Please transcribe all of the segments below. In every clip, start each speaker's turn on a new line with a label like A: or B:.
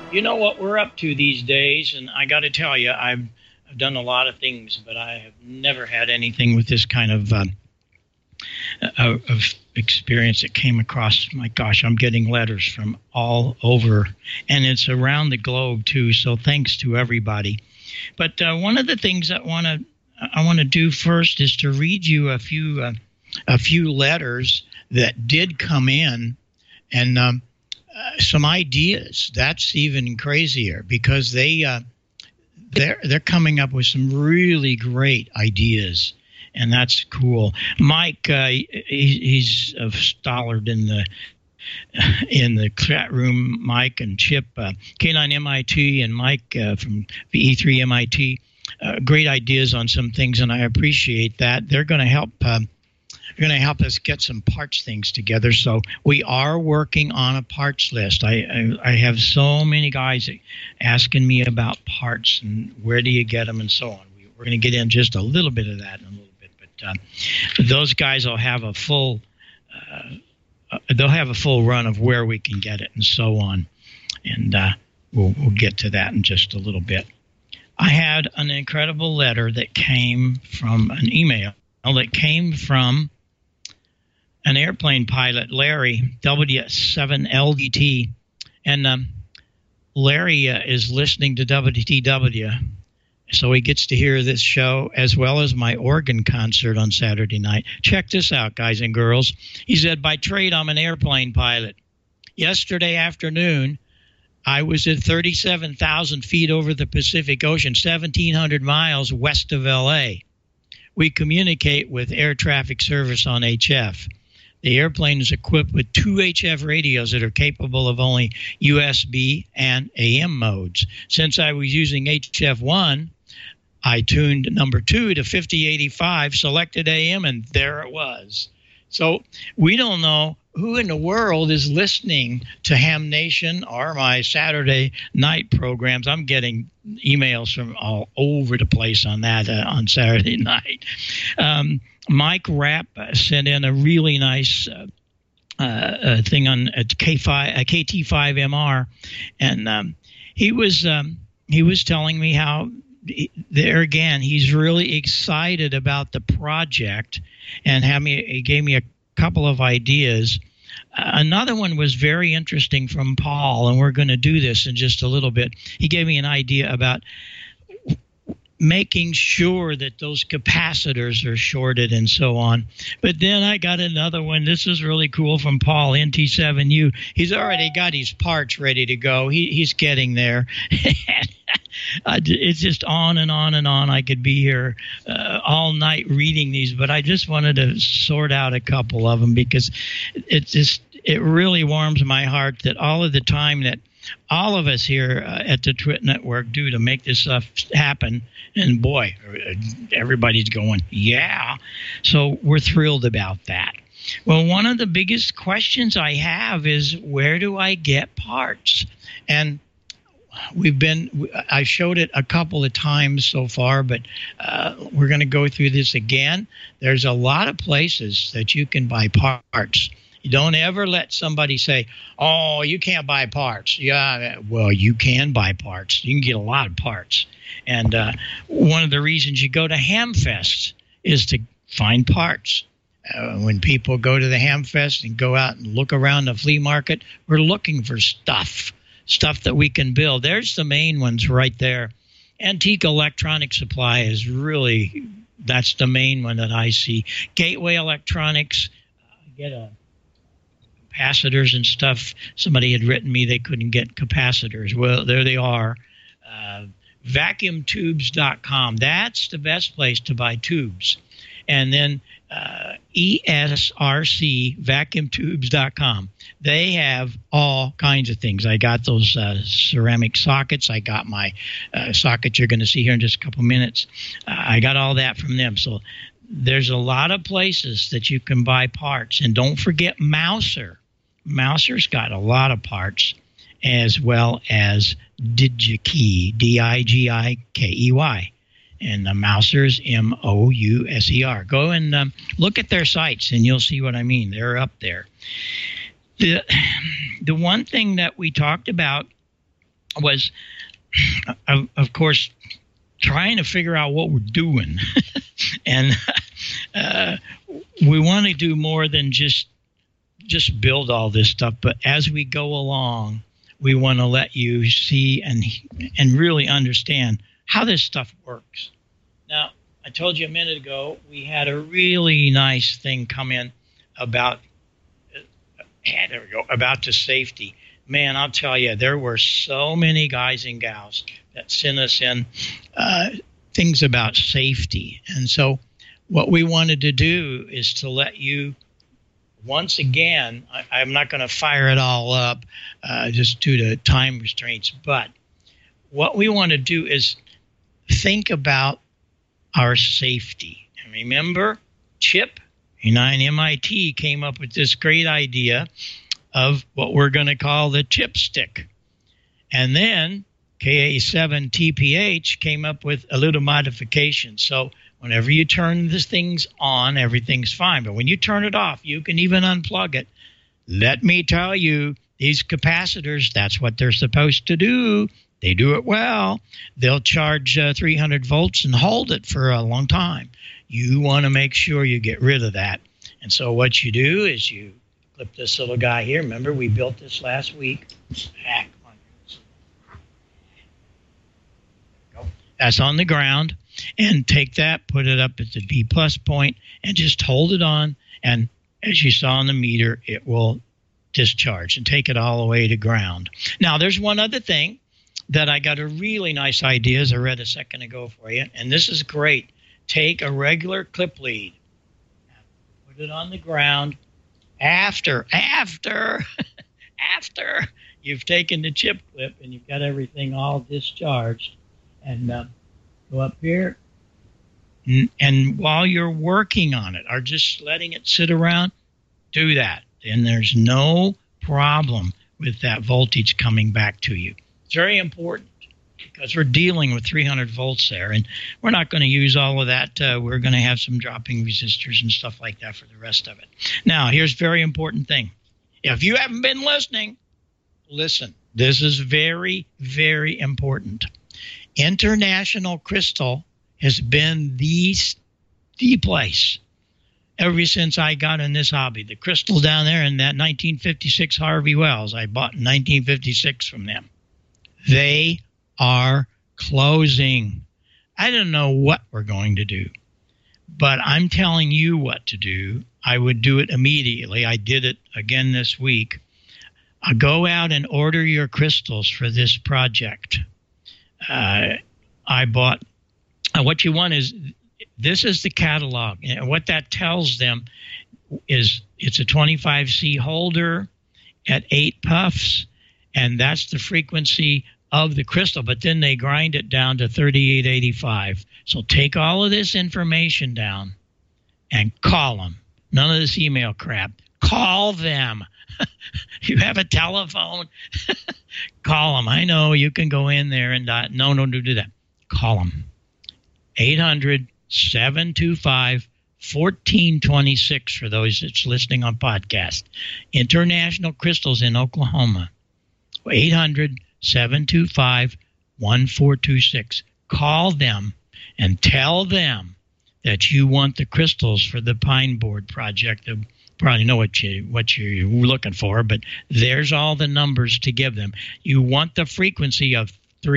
A: You know what we're up to these days, and I got to tell you, I've done a lot of things, but I have never had anything with this kind of experience that came across. My gosh, I'm getting letters from all over, and it's around the globe too. So thanks to everybody. But one of the things that I want to do first is to read you a few letters that did come in, and some ideas. That's even crazier because they're coming up with some really great ideas, and that's cool. Mike, he's Stollard in the chat room. Mike and Chip, K9 MIT, and Mike from E3 MIT. Great ideas on some things, and I appreciate that. They're going to help. They're going to help us get some parts things together. So we are working on a parts list. I have so many guys asking me about parts and where do you get them and so on. We're going to get in just a little bit of that in a little bit, but those guys will have a full run of where we can get it and so on, and we'll get to that in just a little bit. I had an incredible letter that came from an email that came from an airplane pilot, Larry, W7LDT. And Larry is listening to WTW, so he gets to hear this show as well as my organ concert on Saturday night. Check this out, guys and girls. He said, by trade, I'm an airplane pilot. Yesterday afternoon, I was at 37,000 feet over the Pacific Ocean, 1,700 miles west of L.A. We communicate with air traffic service on HF. The airplane is equipped with 2 HF radios that are capable of only USB and AM modes. Since I was using HF1, I tuned number 2 to 5085, selected AM, and there it was. So we don't know who in the world is listening to Ham Nation or my Saturday night programs. I'm getting emails from all over the place on that on Saturday night. Mike Rapp sent in a really nice thing on KT5MR, and he was telling me how there again he's really excited about the project, and he gave me a couple of ideas. Another one was very interesting from Paul, and we're going to do this in just a little bit. He gave me an idea about making sure that those capacitors are shorted and so on. But then I got another one. This is really cool from Paul, NT7U. He's already got his parts ready to go. He's getting there. It's just on and on and on. I could be here all night reading these, but I just wanted to sort out a couple of them because it really warms my heart that all of the time that all of us here at the Twit Network do to make this stuff happen. And boy, everybody's going, yeah. So we're thrilled about that. Well, one of the biggest questions I have is, where do I get parts? And I showed it a couple of times so far, but we're going to go through this again. There's a lot of places that you can buy parts. You don't ever let somebody say, oh, you can't buy parts. Yeah, well, you can buy parts. You can get a lot of parts. And one of the reasons you go to Hamfest is to find parts. When people go to the Hamfest and go out and look around the flea market, we're looking for stuff that we can build. There's the main ones right there. Antique Electronic Supply is really, that's the main one that I see. Gateway Electronics, get capacitors and stuff. Somebody had written me they couldn't get capacitors. Well, there they are. Vacuumtubes.com. That's the best place to buy tubes. And then ESRC, vacuumtubes.com. They have all kinds of things. I got those ceramic sockets. I got my socket you're going to see here in just a couple minutes. I got all that from them. So there's a lot of places that you can buy parts. And don't forget Mouser. Mouser's got a lot of parts, as well as DigiKey, DIGIKEY. And the Mouser's MOUSER. Go and look at their sites, and you'll see what I mean. They're up there. The one thing that we talked about was, of course, trying to figure out what we're doing. And we want to do more than just build all this stuff. But as we go along, we want to let you see and really understand how this stuff works. Now, I told you a minute ago, we had a really nice thing come in about the safety. Man, I'll tell you, there were so many guys and gals that sent us in things about safety. And so what we wanted to do is to let you, once again, I'm not going to fire it all up just due to time restraints, but what we want to do is think about our safety. And remember, Chip and MIT came up with this great idea of what we're going to call the chip stick. And then KA7TPH came up with a little modification. So whenever you turn these things on, everything's fine. But when you turn it off, you can even unplug it. Let me tell you, these capacitors, that's what they're supposed to do. They do it well. They'll charge 300 volts and hold it for a long time. You want to make sure you get rid of that. And so what you do is you clip this little guy here. Remember, we built this last week. That's on the ground. And take that, put it up at the D+ point, and just hold it on. And as you saw on the meter, it will discharge and take it all the way to ground. Now, there's one other thing that I got a really nice idea, as I read a second ago for you, and this is great. Take a regular clip lead, put it on the ground after you've taken the chip clip and you've got everything all discharged, and go up here, and while you're working on it or just letting it sit around, do that. And there's no problem with that voltage coming back to you. It's very important because we're dealing with 300 volts there, and we're not going to use all of that. We're going to have some dropping resistors and stuff like that for the rest of it. Now, here's a very important thing. If you haven't been listening, listen. This is very, very important. International Crystal has been the place ever since I got in this hobby. The crystal down there in that 1956 Harvey Wells I bought in 1956 from them. They are closing. I don't know what we're going to do, but I'm telling you what to do. I would do it immediately. I did it again this week. Go out and order your crystals for this project. I bought, what you want is, this is the catalog. And what that tells them is it's a 25C holder at 8 puffs, and that's the frequency of the crystal, but then they grind it down to 3885. So take all of this information down and call them. None of this email crap. Call them. You have a telephone. Call them. I know you can go in there and no, don't do that. Call them. 800-725-1426 for those that's listening on podcast. International Crystals in Oklahoma. 800-725-1426. Call them and tell them that you want the crystals for the Pine Board project. They'll probably know what you're looking for, but there's all the numbers to give them. You want the frequency of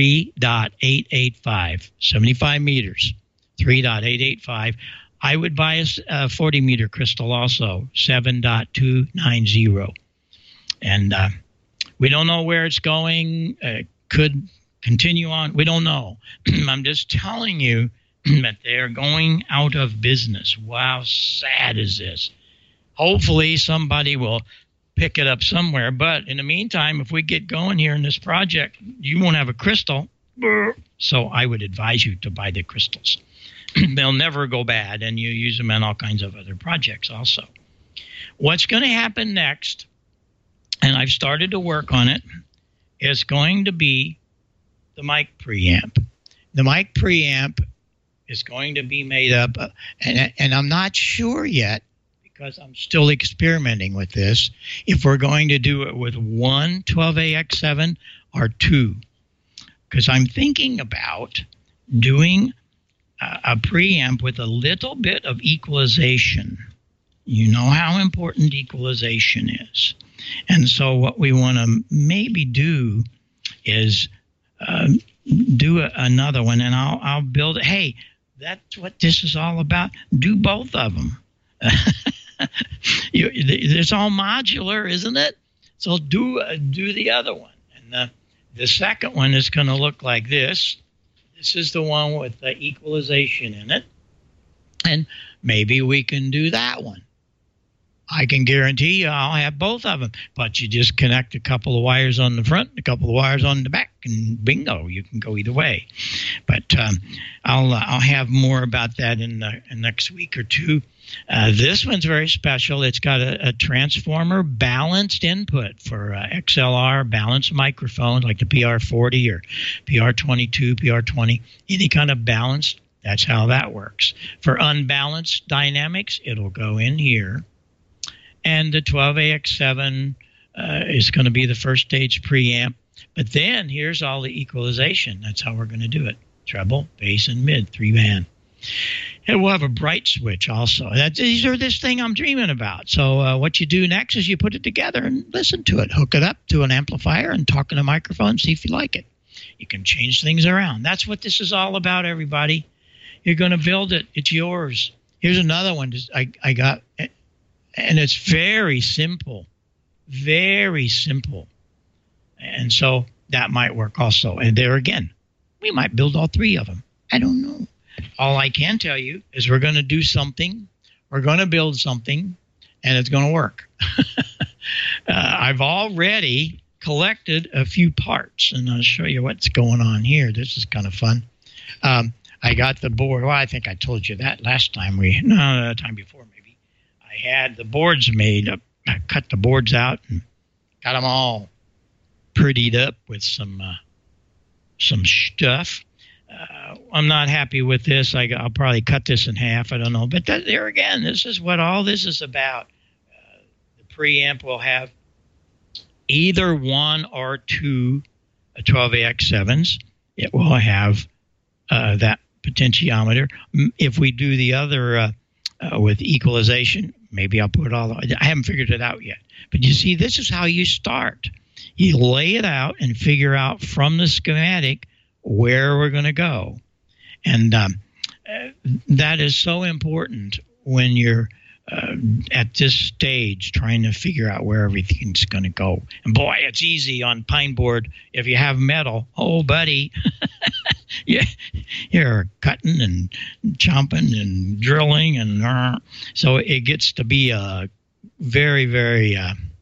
A: 3.885, 75 meters, 3.885. I would buy a 40-meter crystal also, 7.290. And we don't know where it's going. Could continue on. We don't know. I'm just telling you that they're going out of business. Wow, sad is this? Hopefully somebody will pick it up somewhere. But in the meantime, if we get going here in this project, you won't have a crystal. So I would advise you to buy the crystals. They'll never go bad, and you use them in all kinds of other projects also. What's going to happen next, and I've started to work on it, is going to be the mic preamp. The mic preamp is going to be made up, and I'm not sure yet, because I'm still experimenting with this, if we're going to do it with one 12AX7 or two. because I'm thinking about doing a preamp with a little bit of equalization. You know how important equalization is. And so what we want to maybe do is do another one, and I'll build it. Hey, that's what this is all about. Do both of them. It's all modular, isn't it? So do the other one. And the second one is going to look like this. This is the one with the equalization in it. And maybe we can do that one. I can guarantee you I'll have both of them. But you just connect a couple of wires on the front, a couple of wires on the back, and bingo, you can go either way. But I'll have more about that in the next week or two. This one's very special. It's got a transformer balanced input for XLR balanced microphones like the PR40 or PR22, PR20, any kind of balanced. That's how that works. For unbalanced dynamics, it'll go in here. And the 12AX7 is going to be the first stage preamp. But then here's all the equalization. That's how we're going to do it. Treble, bass, and mid, 3-band. And we'll have a bright switch also. These are this thing I'm dreaming about. So what you do next is you put it together and listen to it. Hook it up to an amplifier and talk in a microphone, see if you like it. You can change things around. That's what this is all about, everybody. You're going to build it. It's yours. Here's another one I got. And it's very simple, very simple. And so that might work also. And there again, we might build all three of them. I don't know. All I can tell you is we're going to do something. We're going to build something, and it's going to work. I've already collected a few parts, and I'll show you what's going on here. This is kind of fun. I got the board. Well, I think I told you that last time. The time before maybe. I had the boards made up. I cut the boards out and got them all prettied up with some stuff. I'm not happy with this. I'll probably cut this in half. I don't know. But there again, this is what all this is about. The preamp will have either one or two 12AX7s. It will have that potentiometer. If we do the other with equalization, maybe I'll put it all. I haven't figured it out yet. But you see, this is how you start. You lay it out and figure out from the schematic where we're going to go. And that is so important when you're at this stage trying to figure out where everything's going to go. And boy, it's easy on pine board. If you have metal, oh, buddy, you're cutting and chomping and drilling. And so it gets to be a very, very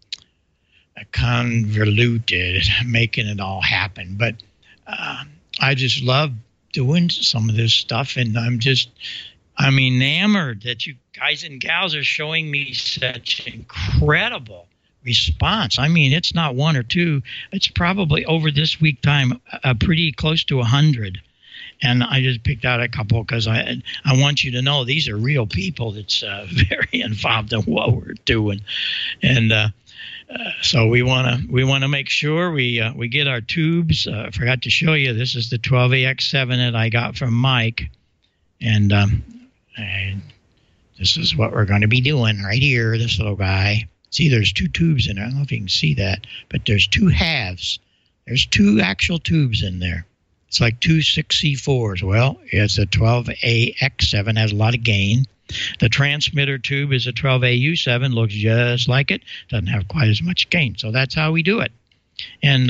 A: convoluted, making it all happen. But I just love doing some of this stuff, and I'm enamored that you guys and gals are showing me such incredible response. I mean, it's not one or two. It's probably over this week time, pretty close to 100. And I just picked out a couple because I want you to know these are real people that's very involved in what we're doing. And so we want to make sure we get our tubes. I forgot to show you. This is the 12AX7 that I got from Mike, and this is what we're going to be doing right here. This little guy. See, there's two tubes in there. I don't know if you can see that, but there's two halves. There's two actual tubes in there. It's like two 6C4s. Well, it's a 12AX7, has a lot of gain. The transmitter tube is a 12AU7, looks just like it, doesn't have quite as much gain. So that's how we do it. And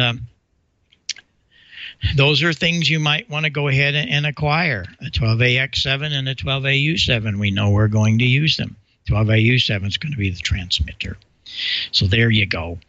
A: those are things you might want to go ahead and acquire. A 12AX7 and a 12AU7, we know we're going to use them. 12AU7 is going to be the transmitter. So there you go.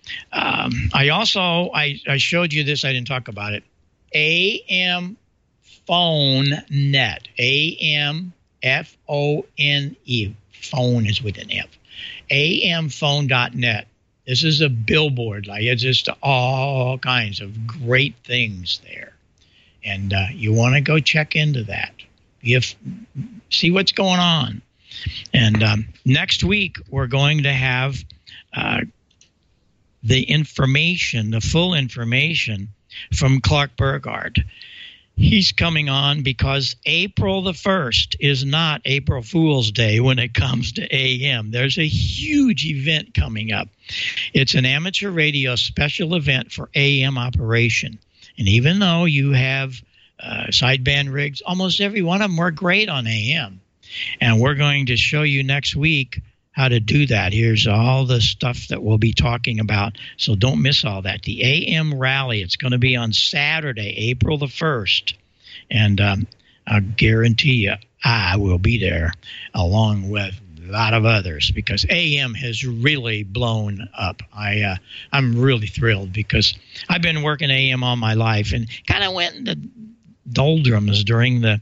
A: I showed you this. I didn't talk about it. AM Phone Net. AM F-O-N-E. Phone is with an F. amphone.net. This is a billboard. Like, it's just all kinds of great things there. And you want to go check into that. See what's going on. And next week, we're going to have the information, the full information from Clark Burgard. He's coming on because April the 1st is not April Fool's Day when it comes to AM. There's a huge event coming up. It's an amateur radio special event for AM operation. And even though you have sideband rigs, almost every one of them work great on AM. And we're going to show you next week how to do that. Here's all the stuff that we'll be talking about, so don't miss all that. The AM rally, it's going to be on Saturday, April the 1st, and I guarantee you I will be there along with a lot of others because AM has really blown up. I'm really thrilled because I've been working AM all my life and kind of went in the doldrums during the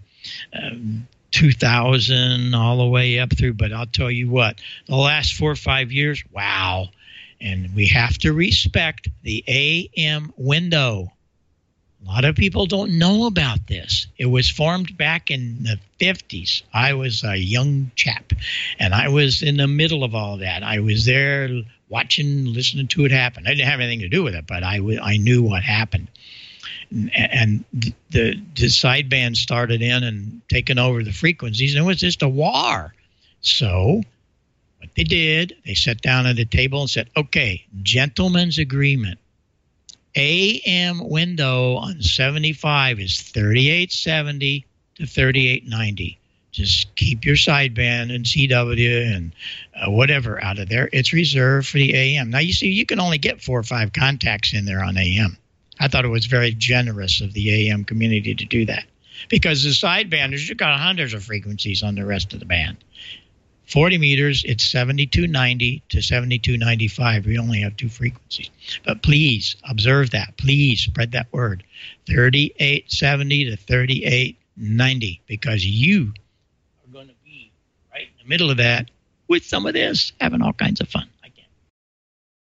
A: 2000 all the way up through, but I'll tell you what, the last 4 or 5 years, wow. And we have to respect the AM window. A lot of people don't know about this. It was formed back in the 50s. I was a young chap, and I was in the middle of all that. I was there watching, listening to it happen. I didn't have anything to do with it, but I knew what happened. And the sideband started in and taking over the frequencies, and it was just a war. So what they did, they sat down at a table and said, okay, gentlemen's agreement. AM window on 75 is 3870 to 3890. Just keep your sideband and CW and whatever out of there. It's reserved for the AM. Now, you see, you can only get 4 or 5 contacts in there on AM. I thought it was very generous of the AM community to do that because the sidebanders, you've got hundreds of frequencies on the rest of the band. 40 meters, it's 7290 to 7295. We only have 2 frequencies. But please observe that. Please spread that word. 3870 to 3890 because you are going to be right in the middle of that with some of this, having all kinds of fun.